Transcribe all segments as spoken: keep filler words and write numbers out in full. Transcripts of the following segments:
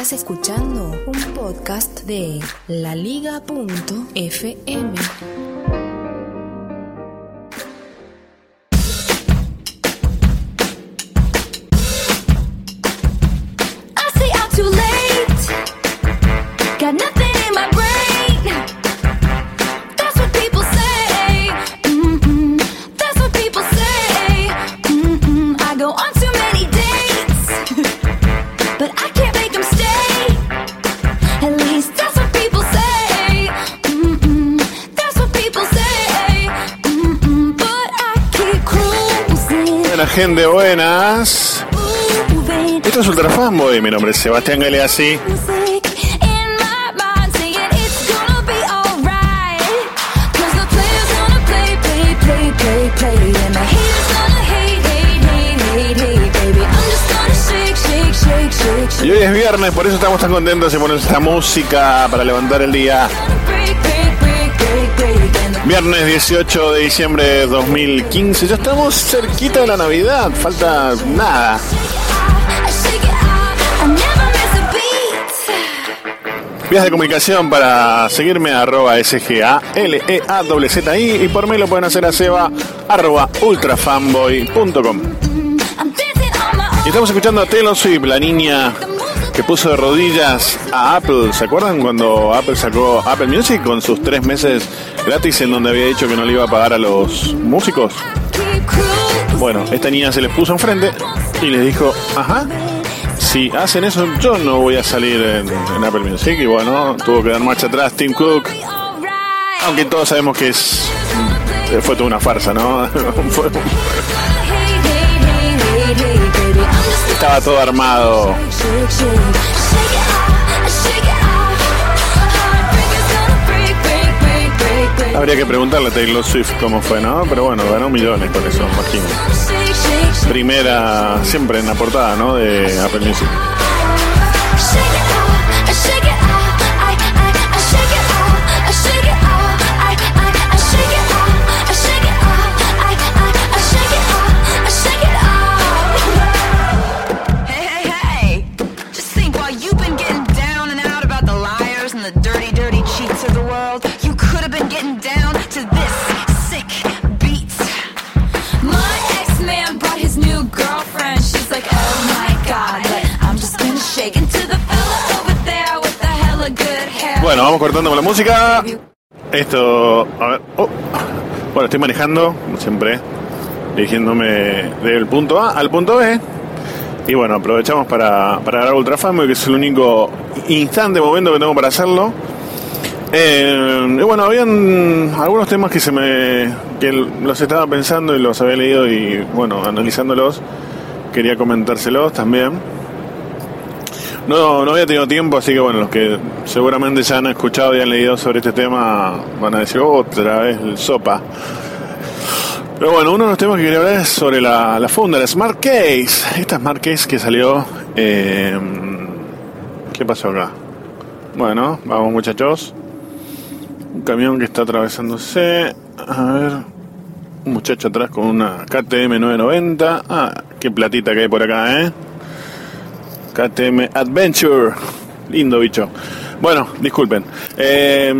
Estás escuchando un podcast de la liga punto efe eme. Gente, buenas. Esto es Ultra Fanboy. Mi nombre es Sebastián Galeazzi. Y hoy es viernes, por eso estamos tan contentos y ponemos esta música para levantar el día. Viernes dieciocho de diciembre de dos mil quince. Ya estamos cerquita de la Navidad. Falta nada. Vías de comunicación para seguirme a arroba S G A L E A Z Z I y por mail lo pueden hacer a seba arroba ultrafanboy punto com. Y estamos escuchando a Taylor Swift, la niña que puso de rodillas a Apple. ¿Se acuerdan cuando Apple sacó Apple Music con sus tres meses gratis en donde había dicho que no le iba a pagar a los músicos? Bueno, esta niña se les puso enfrente y les dijo, ajá, si hacen eso yo no voy a salir en, en Apple Music. Y bueno, tuvo que dar marcha atrás Tim Cook, aunque todos sabemos que es fue toda una farsa, ¿no? Fue, estaba todo armado. Habría que preguntarle a Taylor Swift cómo fue, ¿no? Pero bueno, ganó millones con eso, imagino. Primera, siempre en la portada, ¿no? De Apple Music. Bueno, vamos cortando con la música. Esto, a ver, oh. Bueno, estoy manejando, como siempre, dirigiéndome del punto A al punto B. Y bueno, aprovechamos para, para grabar Ultra Fanboy, que es el único instante, momento que tengo para hacerlo. Eh, y bueno, habían algunos temas que se me que los estaba pensando y los había leído y bueno, analizándolos, quería comentárselos también. No, no había tenido tiempo, así que bueno, los que seguramente ya han escuchado y han leído sobre este tema van a decir otra vez el sopa. Pero bueno, uno de los temas que quería hablar es sobre la, la funda, la Smart Case. Esta Smart Case que salió... Eh, ¿Qué pasó acá? Bueno, vamos muchachos. Un camión que está atravesándose. A ver... Un muchacho atrás con una K T M nueve noventa. Ah, qué platita que hay por acá, ¿eh? K T M Adventure. Lindo bicho. Bueno, disculpen. Eh,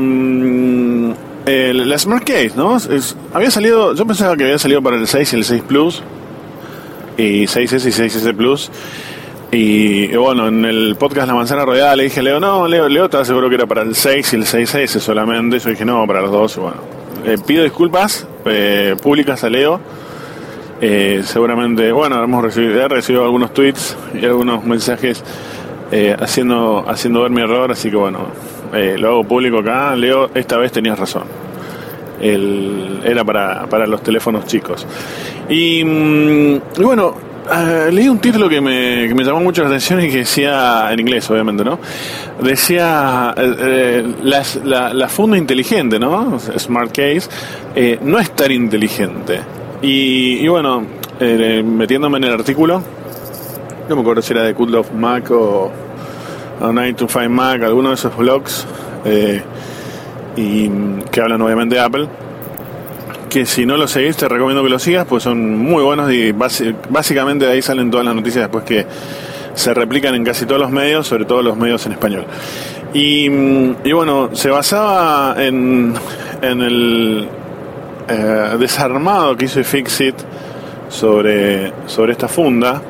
eh, la Smart Case, ¿no? Es, había salido... Yo pensaba que había salido para el seis y el seis Plus. Y seis ese y seis ese Plus. Y, y bueno, en el podcast La Manzana Rodeada le dije a Leo, no, Leo, Leo estaba seguro que era para el seis y el seis ese solamente. Yo dije, no, para los dos. Y bueno, eh, pido disculpas eh, públicas a Leo. Eh, seguramente, bueno, hemos recibido, he recibido algunos tweets y algunos mensajes eh, haciendo haciendo ver mi error, así que bueno, eh, lo hago público acá. Leo, esta vez tenías razón. El, era para, para los teléfonos chicos. Y, y bueno, uh, leí un título que me, que me llamó mucho la atención y que decía, en inglés obviamente, ¿no? Decía eh, eh, la, la, la funda inteligente, ¿no? Smart Case, eh, no es tan inteligente. Y, y bueno, eh, metiéndome en el artículo, no me acuerdo si era de Good Love Mac o, o nine to five Mac, alguno de esos blogs eh, y que hablan obviamente de Apple, que si no lo seguís te recomiendo que lo sigas, pues son muy buenos y basi- básicamente de ahí salen todas las noticias después que se replican en casi todos los medios, sobre todo los medios en español. Y, y bueno, se basaba en, en el eh, desarmado que hizo iFixit sobre, sobre esta funda.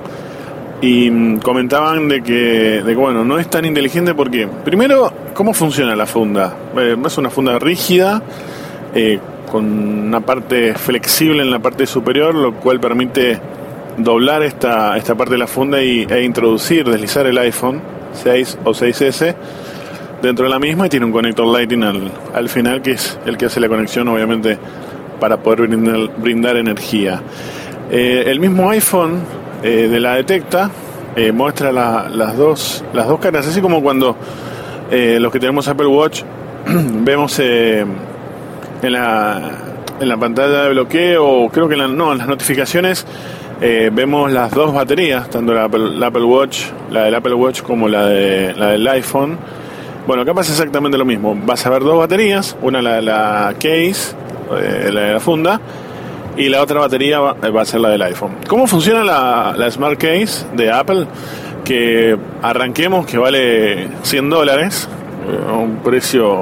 Y comentaban de que, de que, bueno, no es tan inteligente porque, primero, ¿cómo funciona la funda? Eh, es una funda rígida, eh, con una parte flexible en la parte superior, lo cual permite doblar esta, esta parte de la funda y, e introducir, deslizar el iPhone seis o seis ese dentro de la misma, y tiene un conector Lightning al, al final, que es el que hace la conexión, obviamente, para poder brindar, brindar energía. Eh, el mismo iPhone eh, de la detecta eh, muestra la, las dos las dos caras, así como cuando eh, los que tenemos Apple Watch vemos eh, en la en la pantalla de bloqueo, creo que en la, no, en las notificaciones eh, vemos las dos baterías, tanto la Apple, la Apple Watch, la del Apple Watch como la de la del iPhone. Bueno, acá pasa exactamente lo mismo. Vas a ver dos baterías, una la de la case, eh, la de la funda, y la otra batería va, va a ser la del iPhone. ¿Cómo funciona la, la Smart Case de Apple? Que arranquemos, que vale cien dólares, eh, un precio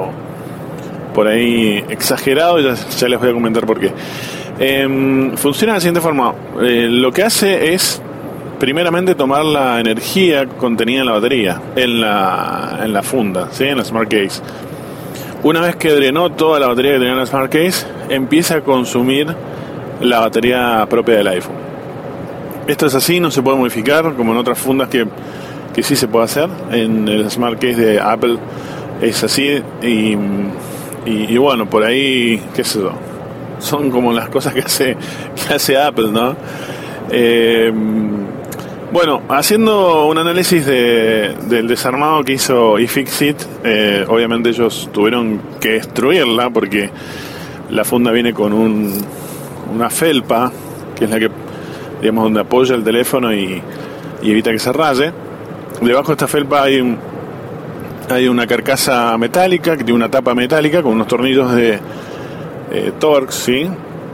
por ahí exagerado, ya, ya les voy a comentar por qué. Eh, funciona de la siguiente forma. Eh, lo que hace es, primeramente, tomar la energía contenida en la batería, en la, en la funda, ¿sí? En la Smart Case. Una vez que drenó toda la batería que tenía en la Smart Case, empieza a consumir la batería propia del iPhone. Esto es así, no se puede modificar, como en otras fundas que, que sí se puede hacer. En el Smart Case de Apple es así, y, y, y bueno, por ahí, qué sé yo, son como las cosas que hace, que hace Apple, ¿no? Eh, bueno, haciendo un análisis de, del desarmado que hizo iFixit, eh, obviamente ellos tuvieron que destruirla porque la funda viene con un, una felpa, que es la que, digamos, donde apoya el teléfono y, y evita que se raye. Debajo de esta felpa hay un, hay una carcasa metálica que tiene una tapa metálica con unos tornillos de eh, Torx, ¿sí?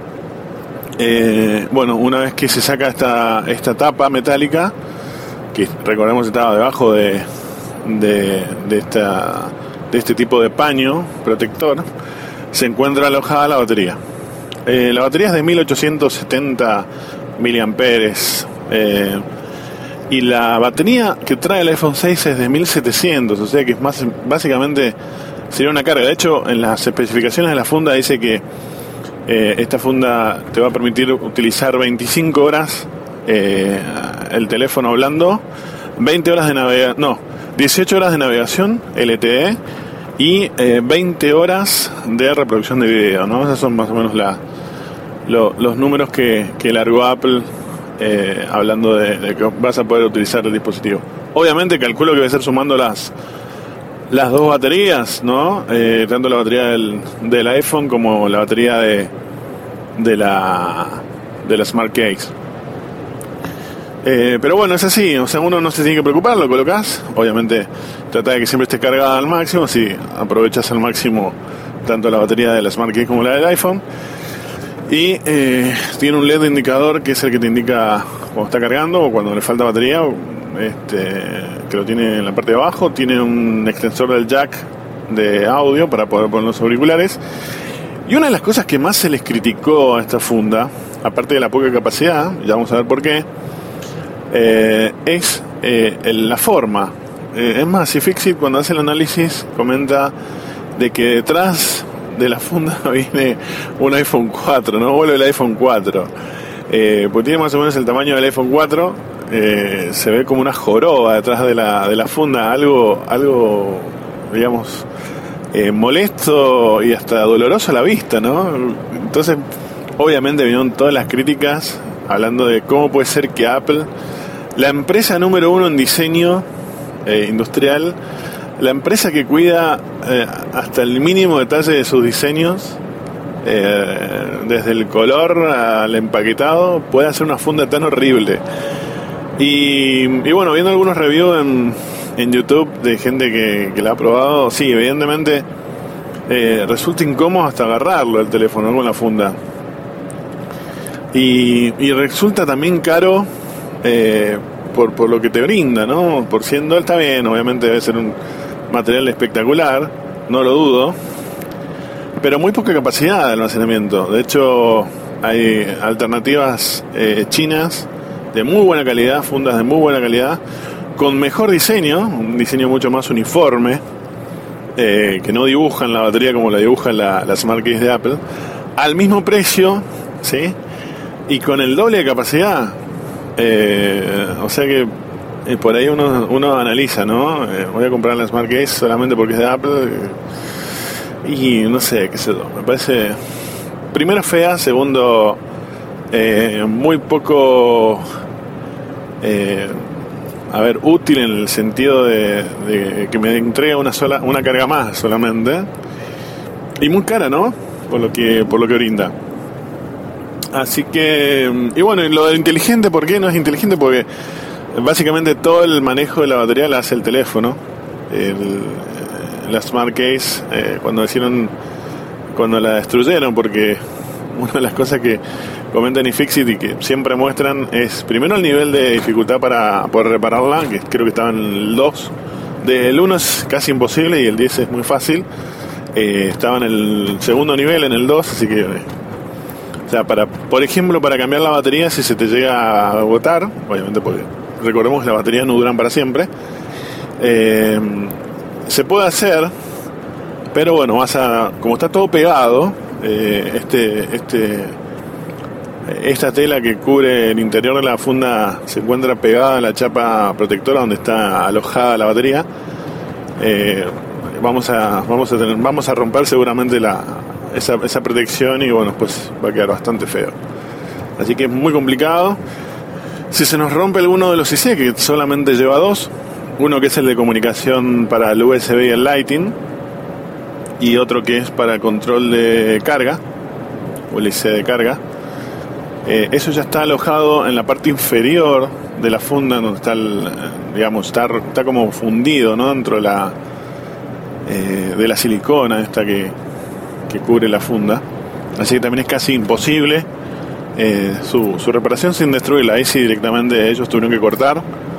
Eh, bueno, una vez que se saca esta, esta tapa metálica, que recordemos estaba debajo de, de, de, esta, de este tipo de paño protector, se encuentra alojada la batería. Eh, la batería es de mil ochocientos setenta miliamperios eh, y la batería que trae el iPhone seis es de mil setecientos, o sea que es más, básicamente sería una carga. De hecho, en las especificaciones de la funda dice que Eh, esta funda te va a permitir utilizar veinticinco horas eh, el teléfono hablando, veinte horas de navegación, no, dieciocho horas de navegación L T E y eh, veinte horas de reproducción de video, ¿no? Esos son más o menos la, lo, los números que, que largó Apple eh, hablando de, de que vas a poder utilizar el dispositivo. Obviamente calculo que va a ser sumando las las dos baterías, ¿no? Eh, tanto la batería del, del iPhone como la batería de de la de la Smart Case. Eh, pero bueno, es así, o sea, uno no se tiene que preocupar, lo colocas, obviamente trata de que siempre esté cargada al máximo, si aprovechas al máximo tanto la batería de la Smart Case como la del iPhone. Y eh, tiene un L E D indicador que es el que te indica cuando está cargando o cuando le falta batería, este, que lo tiene en la parte de abajo. Tiene un extensor del jack de audio para poder poner los auriculares. Y una de las cosas que más se les criticó a esta funda, aparte de la poca capacidad, ya vamos a ver por qué, eh, es eh, la forma. Eh, es más, iFixit cuando hace el análisis comenta de que detrás de la funda viene un iPhone cuatro, no vuelve el iPhone cuatro, eh, pues tiene más o menos el tamaño del iPhone cuatro, eh, se ve como una joroba detrás de la, de la funda, algo, algo digamos, eh, molesto y hasta doloroso a la vista, ¿no? Entonces, obviamente vinieron todas las críticas hablando de cómo puede ser que Apple, la empresa número uno en diseño eh, industrial, la empresa que cuida eh, hasta el mínimo detalle de sus diseños, eh, desde el color al empaquetado, puede hacer una funda tan horrible. Y, y bueno, viendo algunos reviews en, en YouTube de gente que, que la ha probado, sí, evidentemente eh, resulta incómodo hasta agarrarlo el teléfono, ¿no? Con la funda. Y, y resulta también caro, eh, por, por lo que te brinda, ¿no? Por cien dólares está bien, obviamente debe ser un material espectacular, no lo dudo, pero muy poca capacidad de almacenamiento. De hecho, hay alternativas eh, chinas de muy buena calidad, fundas de muy buena calidad, con mejor diseño, un diseño mucho más uniforme, eh, que no dibujan la batería como la dibujan la, la Smart Case de Apple, al mismo precio, ¿sí? Y con el doble de capacidad. Eh, o sea que eh, por ahí uno, uno analiza, ¿no? Eh, voy a comprar la Smart Case solamente porque es de Apple. Eh, y no sé, qué sé yo. Me parece, primero, fea. Segundo, eh, muy poco... Eh, a ver, útil en el sentido de, de que me entrega una sola una carga más solamente, y muy cara, ¿no? Por lo que por lo que brinda. Así que, y bueno, y lo de inteligente, ¿por qué no es inteligente? Porque básicamente todo el manejo de la batería lo hace el teléfono. El, la Smart Case, eh, cuando hicieron, cuando la destruyeron, porque una de las cosas que comentan iFixit y que siempre muestran es primero el nivel de dificultad para poder repararla, que creo que estaba en el dos. Del uno es casi imposible y el diez es muy fácil. Eh, estaba en el segundo nivel, en el dos, así que, o sea, para, por ejemplo, para cambiar la batería, si se te llega a agotar, obviamente porque recordemos que las baterías no duran para siempre, eh, se puede hacer, pero bueno, vas a, como está todo pegado, eh, este, este esta tela que cubre el interior de la funda se encuentra pegada a la chapa protectora donde está alojada la batería. Eh, vamos a vamos a tener, vamos a romper seguramente la esa, esa protección y bueno, pues va a quedar bastante feo. Así que es muy complicado. Si se nos rompe alguno de los I C, que solamente lleva dos, uno que es el de comunicación para el U S B y el Lightning, y otro que es para control de carga, o el I C de carga. Eh, eso ya está alojado en la parte inferior de la funda, donde está, el, digamos, está, está como fundido, ¿no? Dentro de la eh, de la silicona esta que, que cubre la funda. Así que también es casi imposible eh, su, su reparación sin destruirla. Ahí sí directamente ellos tuvieron que cortar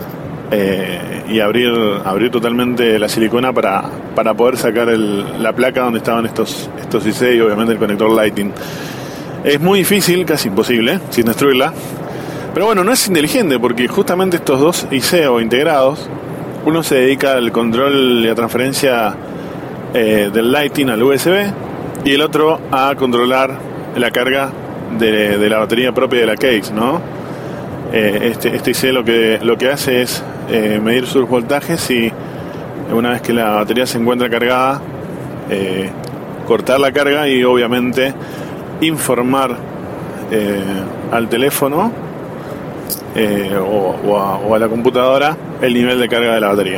eh, y abrir abrir totalmente la silicona para, para poder sacar el, la placa donde estaban estos, estos I C y obviamente el conector Lightning. Es muy difícil, casi imposible, sin destruirla. Pero bueno, no es inteligente porque justamente estos dos I C o integrados, uno se dedica al control y a transferencia eh, del Lightning al U S B y el otro a controlar la carga de, de la batería propia de la case, ¿no? Eh, este, este I C lo que, lo que hace es eh, medir sus voltajes y una vez que la batería se encuentra cargada, eh, cortar la carga y obviamente informar eh, al teléfono eh, o, o, a, o a la computadora el nivel de carga de la batería.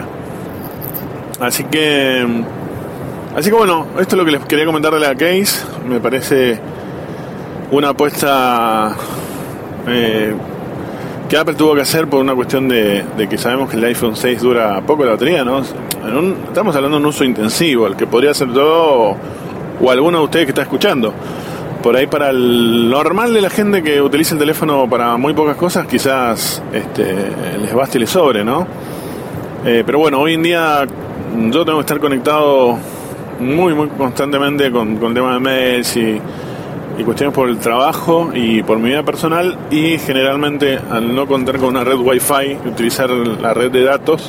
Así que así que bueno, esto es lo que les quería comentar de la case. Me parece una apuesta eh, que Apple tuvo que hacer por una cuestión de, de que sabemos que el iPhone seis dura poco la batería, ¿no? En un, estamos hablando de un uso intensivo, el que podría ser yo o, o alguno de ustedes que está escuchando. Por ahí para el normal de la gente que utiliza el teléfono para muy pocas cosas, quizás este, les baste y les sobre, ¿no? Eh, pero bueno, hoy en día yo tengo que estar conectado muy, muy constantemente con, con temas de mails y, y cuestiones por el trabajo y por mi vida personal, y generalmente al no contar con una red Wi-Fi y utilizar la red de datos,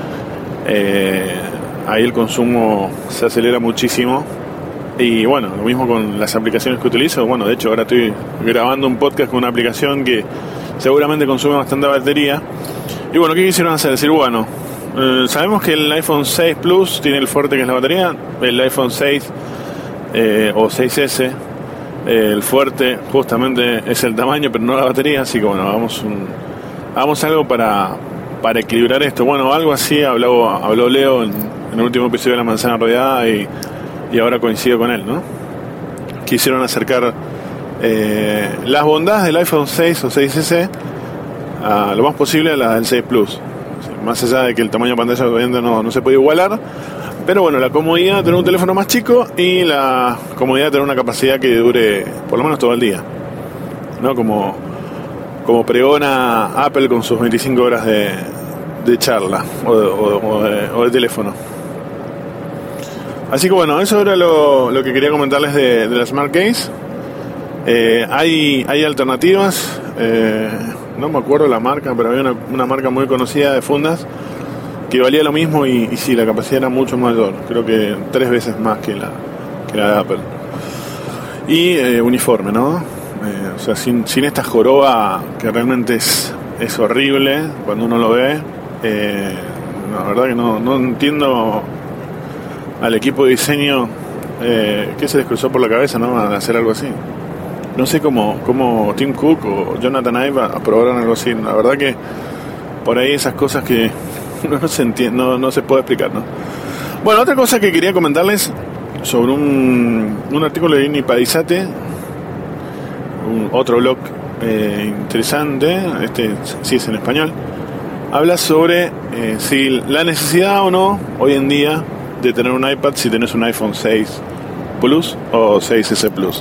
eh, ahí el consumo se acelera muchísimo. Y bueno, lo mismo con las aplicaciones que utilizo. Bueno, de hecho ahora estoy grabando un podcast con una aplicación que seguramente consume bastante batería. Y bueno, ¿qué quisieron hacer? Decir, bueno, eh, sabemos que el iPhone seis Plus tiene el fuerte que es la batería. El iPhone seis eh, o seis ese, eh, el fuerte justamente es el tamaño, pero no la batería. Así que bueno, hagamos, un, hagamos algo para, para equilibrar esto. Bueno, algo así habló, habló Leo en, en el último episodio de La Manzana Rodeada y... y ahora coincido con él, ¿no? Quisieron acercar eh, las bondades del iPhone seis o seis ese a lo más posible a las del seis Plus. Más allá de que el tamaño de pantalla obviamente no, no se puede igualar, pero bueno, la comodidad de tener un teléfono más chico y la comodidad de tener una capacidad que dure por lo menos todo el día, ¿no? Como como pregona Apple con sus veinticinco horas de, de charla o de, o, de, o de teléfono. Así que bueno, eso era lo, lo que quería comentarles de, de la Smart Case. Eh, hay, hay alternativas, eh, no me acuerdo la marca, pero había una, una marca muy conocida de fundas que valía lo mismo y, y sí, la capacidad era mucho mayor, creo que tres veces más que la, que la de Apple. Y eh, uniforme, ¿no? Eh, o sea, sin, sin esta joroba que realmente es, es horrible cuando uno lo ve. Eh, la verdad que no, no entiendo al equipo de diseño eh, que se les cruzó por la cabeza, ¿no? A hacer algo así. No sé cómo, cómo Tim Cook o Jonathan Ive aprobaron algo así. La verdad que por ahí esas cosas que no se entiende, no, no se puede explicar, ¿no? Bueno, otra cosa que quería comentarles sobre un, un artículo de Inni Padizate, un, otro blog eh, interesante, este sí es en español, habla sobre eh, si la necesidad o no hoy en día de tener un iPad si tenés un iPhone seis Plus o seis ese Plus.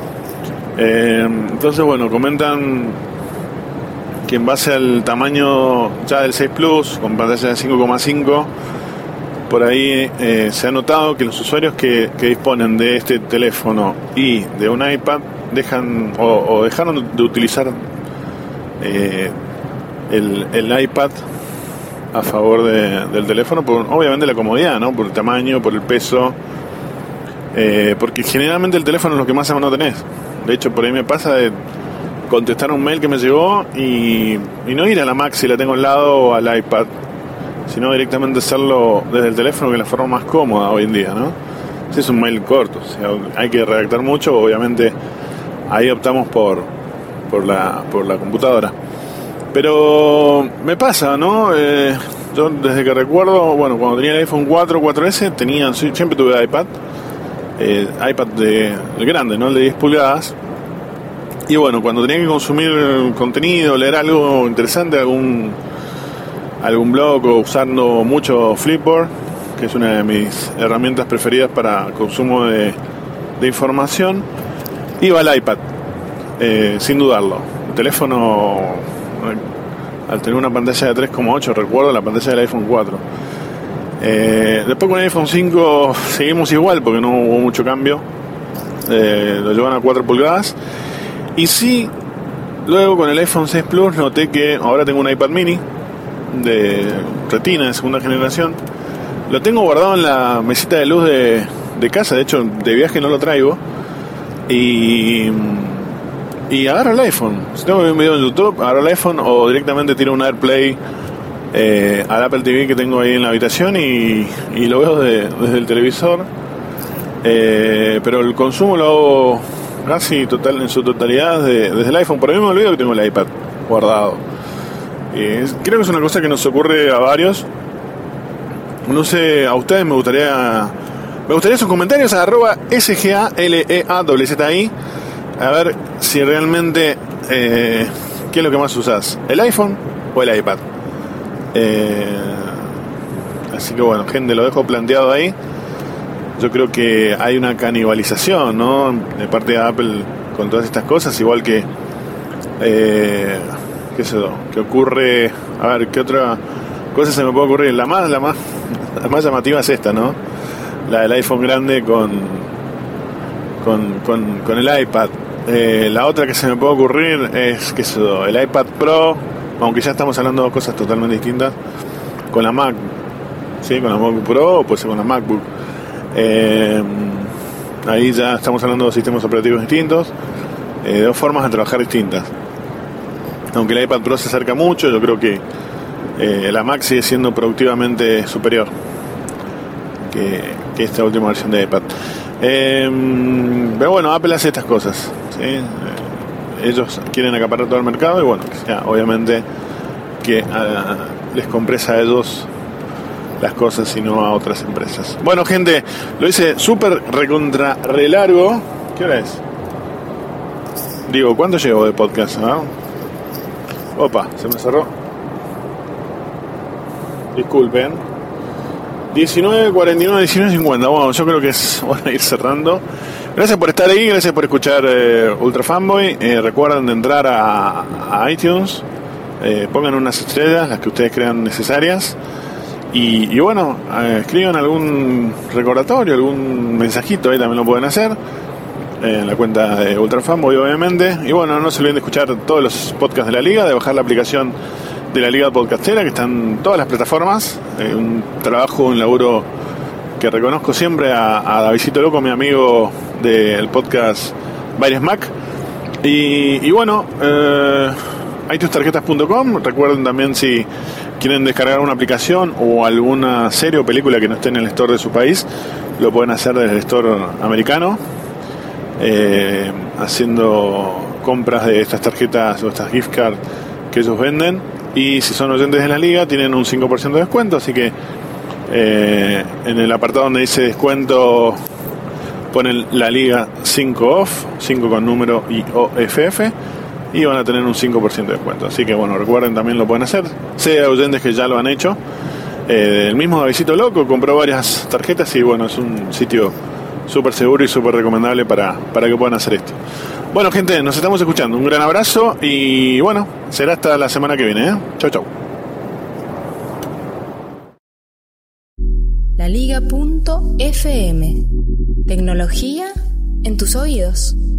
Eh, entonces, bueno, comentan que en base al tamaño ya del seis Plus, con pantalla de cinco coma cinco, por ahí eh, se ha notado que los usuarios que, que disponen de este teléfono y de un iPad dejan o, o dejaron de utilizar eh, el, el iPad a favor de, del teléfono, por obviamente la comodidad, ¿no? Por el tamaño, por el peso, eh, porque generalmente el teléfono es lo que más a mano tenés. De hecho, por ahí me pasa de contestar un mail que me llegó y, y no ir a la Mac si la tengo al lado o al iPad, sino directamente hacerlo desde el teléfono, que es la forma más cómoda hoy en día, ¿no? Si es un mail corto, o sea, hay que redactar mucho, obviamente ahí optamos por por la por la computadora. Pero me pasa, ¿no? Eh, yo desde que recuerdo, bueno, cuando tenía el iPhone cuatro, cuatro ese, tenía, siempre tuve iPad, eh, iPad de, el grande, ¿no? El de diez pulgadas. Y bueno, cuando tenía que consumir contenido, leer algo interesante, algún algún blog o usando mucho Flipboard, que es una de mis herramientas preferidas para consumo de, de información, iba al iPad, eh, sin dudarlo. El teléfono, al tener una pantalla de tres coma ocho, recuerdo la pantalla del iPhone cuatro. Eh, después con el iPhone cinco seguimos igual porque no hubo mucho cambio, eh, lo llevan a cuatro pulgadas. Y sí, luego con el iPhone seis Plus noté que ahora tengo un iPad mini de retina de segunda generación. Lo tengo guardado en la mesita de luz de, de casa, de hecho de viaje no lo traigo. Y, y agarro el iPhone. Si tengo que ver un video en YouTube, agarro el iPhone o directamente tiro un AirPlay eh, al Apple T V que tengo ahí en la habitación y, y lo veo de, desde el televisor. Eh, pero el consumo lo hago casi total en su totalidad de, desde el iPhone. Por ahí me olvido que tengo el iPad guardado. Eh, creo que es una cosa que nos ocurre a varios. No sé, a ustedes me gustaría me gustaría sus comentarios a arroba S G A L E A W Z I, a ver si realmente eh, ¿qué es lo que más usás? ¿El iPhone o el iPad? Eh, así que bueno, gente, lo dejo planteado ahí. Yo creo que hay una canibalización, ¿no?, de parte de Apple con todas estas cosas, igual que eh, qué sé yo, que ocurre, a ver, qué otra cosa se me puede ocurrir. La más, la más, la más llamativa es esta, ¿no? La del iPhone grande con con, con, con el iPad. Eh, la otra que se me puede ocurrir es, qué sé yo, el iPad Pro, aunque ya estamos hablando de cosas totalmente distintas, con la Mac, ¿sí? Con la MacBook Pro o puede ser con la MacBook. Eh, ahí ya estamos hablando de sistemas operativos distintos, eh, de dos formas de trabajar distintas. Aunque el iPad Pro se acerca mucho, yo creo que eh, la Mac sigue siendo productivamente superior que, que esta última versión de iPad. Eh, pero bueno, Apple hace estas cosas, ¿sí? Eh, ellos quieren acaparar todo el mercado y bueno, que sea, obviamente que uh, les compresa a ellos las cosas y no a otras empresas. Bueno, gente, lo hice súper recontra re largo. ¿Qué hora es? Digo, ¿cuánto llevo de podcast? ¿No? Opa, se me cerró. Disculpen. diecinueve cuarenta y nueve, diecinueve cincuenta. Bueno, yo creo que es hora de ir cerrando. Gracias por estar ahí, gracias por escuchar eh, Ultra Fanboy. Eh, recuerden de entrar a, a iTunes, eh, pongan unas estrellas, las que ustedes crean necesarias. Y, y bueno, eh, escriban algún recordatorio, algún mensajito, ahí también lo pueden hacer. Eh, en la cuenta de Ultra Fanboy, obviamente. Y bueno, no se olviden de escuchar todos los podcasts de la Liga, de bajar la aplicación de la Liga Podcastera, que están en todas las plataformas. Eh, un trabajo, un laburo que reconozco siempre a, a Davidito Loco, mi amigo del podcast Baires Mac. Y, y bueno, eh, iTunes Tarjetas punto com. Recuerden también, si quieren descargar una aplicación o alguna serie o película que no esté en el store de su país, lo pueden hacer desde el store americano, eh, haciendo compras de estas tarjetas o estas gift cards que ellos venden. Y si son oyentes de la Liga, tienen un cinco por ciento de descuento, así que Eh, en el apartado donde dice descuento ponen la Liga cinco off, cinco con número y O F F, y van a tener un cinco por ciento de descuento. Así que bueno, recuerden, también lo pueden hacer. Sé oyentes que ya lo han hecho. Eh, el mismo Davidito Loco compró varias tarjetas y bueno, es un sitio súper seguro y súper recomendable para, para que puedan hacer esto. Bueno, gente, nos estamos escuchando. Un gran abrazo y bueno, será hasta la semana que viene, ¿eh? Chau, chau. La Liga punto F M. Tecnología en tus oídos.